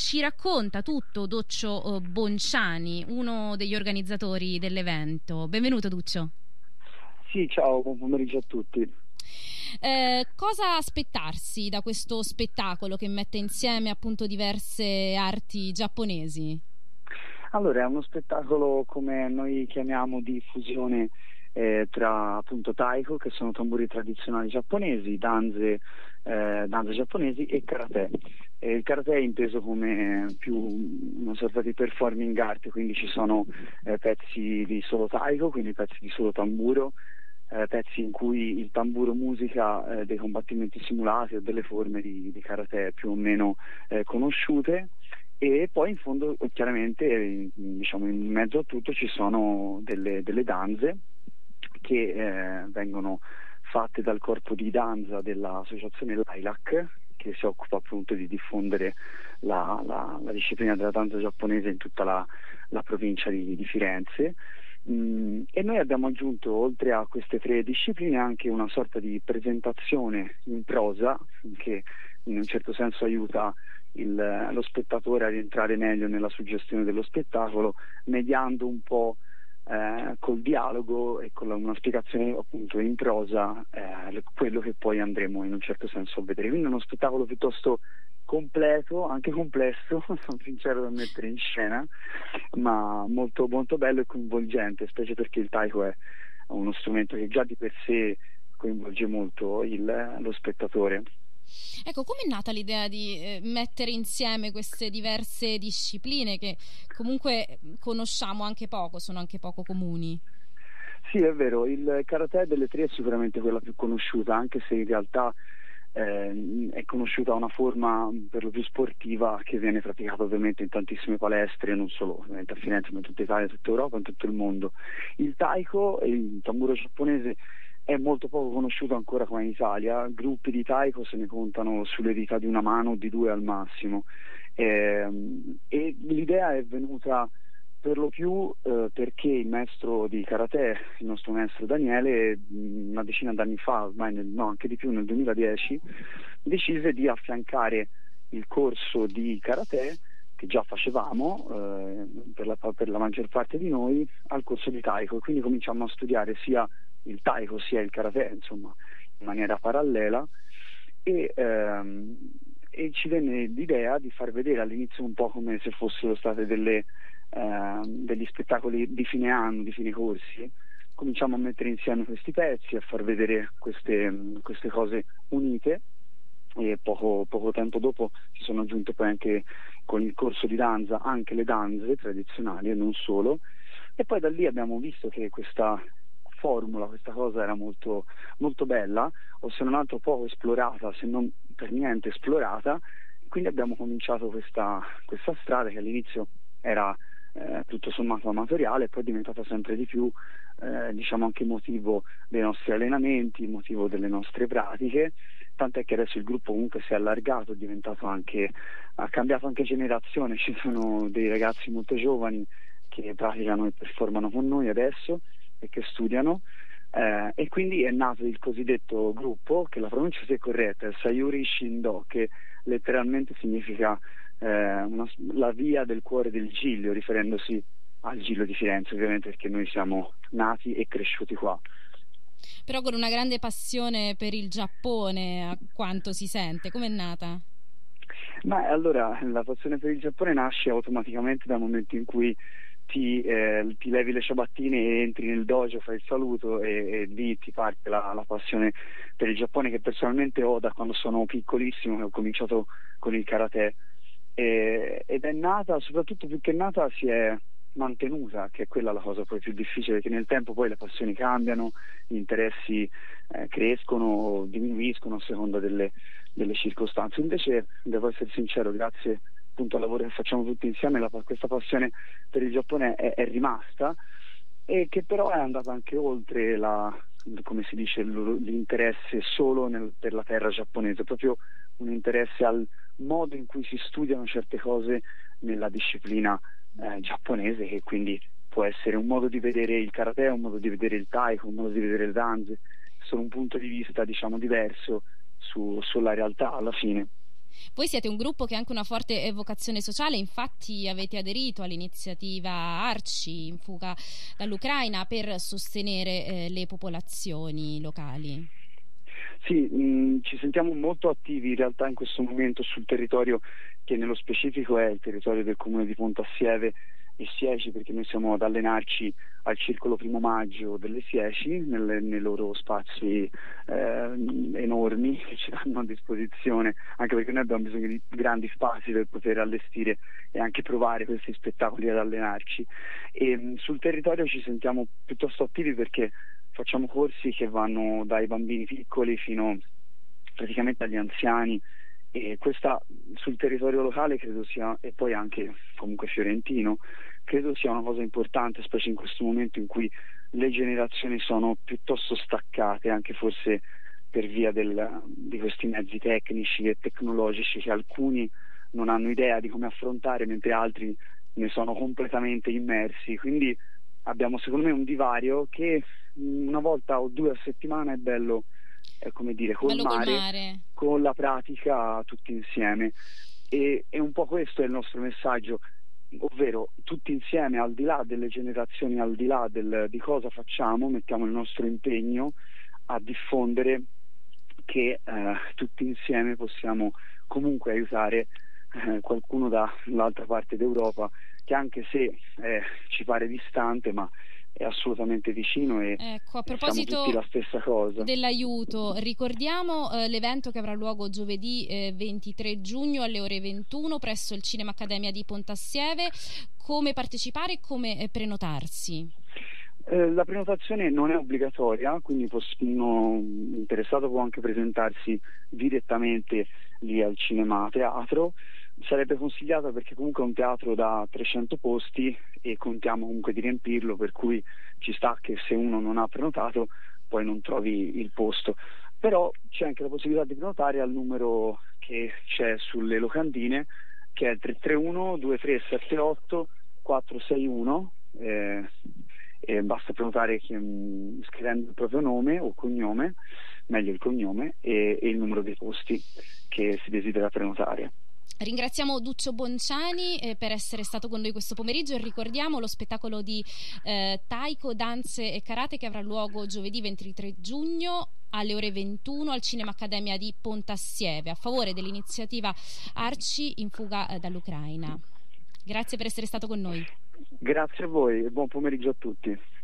ci racconta tutto Duccio Bonciani, uno degli organizzatori dell'evento. Benvenuto Duccio. Sì, ciao, buon pomeriggio a tutti. Cosa aspettarsi da questo spettacolo che mette insieme appunto diverse arti giapponesi? Allora, è uno spettacolo, come noi chiamiamo, di fusione tra appunto taiko, che sono tamburi tradizionali giapponesi, danze giapponesi, e karate. Il karate è inteso come più una sorta di performing art, quindi ci sono pezzi di solo taiko, quindi pezzi di solo tamburo, pezzi in cui il tamburo musica dei combattimenti simulati o delle forme di karate più o meno conosciute. E poi in fondo, chiaramente, diciamo, in mezzo a tutto ci sono delle danze che vengono fatte dal corpo di danza dell'associazione Lilac, che si occupa appunto di diffondere la disciplina della danza giapponese in tutta la provincia di Firenze. E noi abbiamo aggiunto, oltre a queste tre discipline, anche una sorta di presentazione in prosa che in un certo senso aiuta lo spettatore a rientrare meglio nella suggestione dello spettacolo, mediando un po' col dialogo e con una spiegazione appunto in prosa quello che poi andremo in un certo senso a vedere. Quindi è uno spettacolo piuttosto completo, anche complesso, sono sincero da mettere in scena, ma molto, molto bello e coinvolgente, specie perché il taiko è uno strumento che già di per sé coinvolge molto lo spettatore. Ecco, com'è nata l'idea di mettere insieme queste diverse discipline che comunque conosciamo anche poco, sono anche poco comuni? Sì, è vero, il karate delle tre è sicuramente quella più conosciuta, anche se in realtà è conosciuta una forma per lo più sportiva che viene praticata ovviamente in tantissime palestre, non solo ovviamente a Firenze, ma in tutta Italia, tutta Europa, in tutto il mondo. Il taiko, il tamburo giapponese, è molto poco conosciuto ancora qua in Italia. Gruppi di taiko se ne contano sulle dita di una mano o di due al massimo, e l'idea è venuta per lo più perché il maestro di karate, il nostro maestro Daniele, una decina d'anni fa, ormai no, anche di più, nel 2010, decise di affiancare il corso di karate che già facevamo per la maggior parte di noi al corso di taiko, e quindi cominciamo a studiare sia il taiko sia il karate, insomma, in maniera parallela, e ci venne l'idea di far vedere all'inizio un po' come se fossero state degli spettacoli di fine anno, di fine corsi. Cominciamo a mettere insieme questi pezzi, a far vedere queste cose unite, e poco tempo dopo si sono aggiunte poi anche con il corso di danza anche le danze tradizionali e non solo, e poi da lì abbiamo visto che questa formula, questa cosa era molto, molto bella, o se non altro poco esplorata, se non per niente esplorata. Quindi abbiamo cominciato questa strada che all'inizio era tutto sommato amatoriale, e poi è diventata sempre di più diciamo anche motivo dei nostri allenamenti, motivo delle nostre pratiche, tant'è che adesso il gruppo comunque si è allargato, ha cambiato anche generazione, ci sono dei ragazzi molto giovani che praticano e performano con noi adesso e che studiano, e quindi è nato il cosiddetto gruppo, che la pronuncia, se è corretta, è Sayuri Shindo, che letteralmente significa la via del cuore del Giglio, riferendosi al Giglio di Firenze, ovviamente, perché noi siamo nati e cresciuti qua. Però con una grande passione per il Giappone, a quanto si sente. Com'è nata? Ma allora, la passione per il Giappone nasce automaticamente dal momento in cui ti levi le ciabattine e entri nel dojo, fai il saluto, e lì ti parte la passione per il Giappone, che personalmente ho da quando sono piccolissimo, che ho cominciato con il karate, ed è nata, soprattutto più che nata, si è mantenuta, che è quella la cosa poi più difficile, perché nel tempo poi le passioni cambiano, gli interessi crescono o diminuiscono a seconda delle circostanze. Invece, devo essere sincero, grazie appunto al lavoro che facciamo tutti insieme, questa passione per il Giappone è rimasta, e che però è andata anche oltre come si dice, l'interesse solo per la terra giapponese, proprio un interesse al modo in cui si studiano certe cose nella disciplina giapponese, che quindi può essere un modo di vedere il karate, un modo di vedere il taiko, un modo di vedere le danze, sono un punto di vista, diciamo, diverso sulla realtà alla fine. Voi siete un gruppo che ha anche una forte vocazione sociale, infatti avete aderito all'iniziativa Arci in fuga dall'Ucraina per sostenere le popolazioni locali. Sì, ci sentiamo molto attivi in realtà in questo momento sul territorio che nello specifico è il territorio del comune di Pontassieve e Sieci, perché noi siamo ad allenarci al Circolo Primo Maggio delle Sieci, nei loro spazi enormi che ci danno a disposizione, anche perché noi abbiamo bisogno di grandi spazi per poter allestire e anche provare questi spettacoli ad allenarci. E sul territorio ci sentiamo piuttosto attivi perché facciamo corsi che vanno dai bambini piccoli fino praticamente agli anziani, e questa sul territorio locale credo sia, e poi anche comunque fiorentino, credo sia una cosa importante, specie in questo momento in cui le generazioni sono piuttosto staccate, anche forse per via di questi mezzi tecnici e tecnologici che alcuni non hanno idea di come affrontare, mentre altri ne sono completamente immersi. Quindi abbiamo secondo me un divario che una volta o due a settimana è bello, come dire, colmare con la pratica tutti insieme, e un po' questo è il nostro messaggio, ovvero tutti insieme, al di là delle generazioni, al di là di cosa facciamo, mettiamo il nostro impegno a diffondere che tutti insieme possiamo comunque aiutare qualcuno dall'altra parte d'Europa, che anche se ci pare distante, ma è assolutamente vicino, e ecco, a proposito siamo tutti la stessa cosa. Dell'aiuto, ricordiamo l'evento che avrà luogo giovedì 23 giugno alle ore 21 presso il Cinema Accademia di Pontassieve. Come partecipare e come prenotarsi? La prenotazione non è obbligatoria, quindi uno interessato può anche presentarsi direttamente lì al Cinema Teatro. Sarebbe consigliata perché comunque è un teatro da 300 posti e contiamo comunque di riempirlo, per cui ci sta che se uno non ha prenotato poi non trovi il posto. Però c'è anche la possibilità di prenotare al numero che c'è sulle locandine, che è il 331 2378 461, e basta prenotare scrivendo il proprio nome o cognome, meglio il cognome, e il numero dei posti che si desidera prenotare. Ringraziamo Duccio Bonciani per essere stato con noi questo pomeriggio, e ricordiamo lo spettacolo di Taiko, danze e karate che avrà luogo giovedì 23 giugno alle ore 21 al Cinema Accademia di Pontassieve a favore dell'iniziativa Arci in fuga dall'Ucraina. Grazie per essere stato con noi. Grazie a voi e buon pomeriggio a tutti.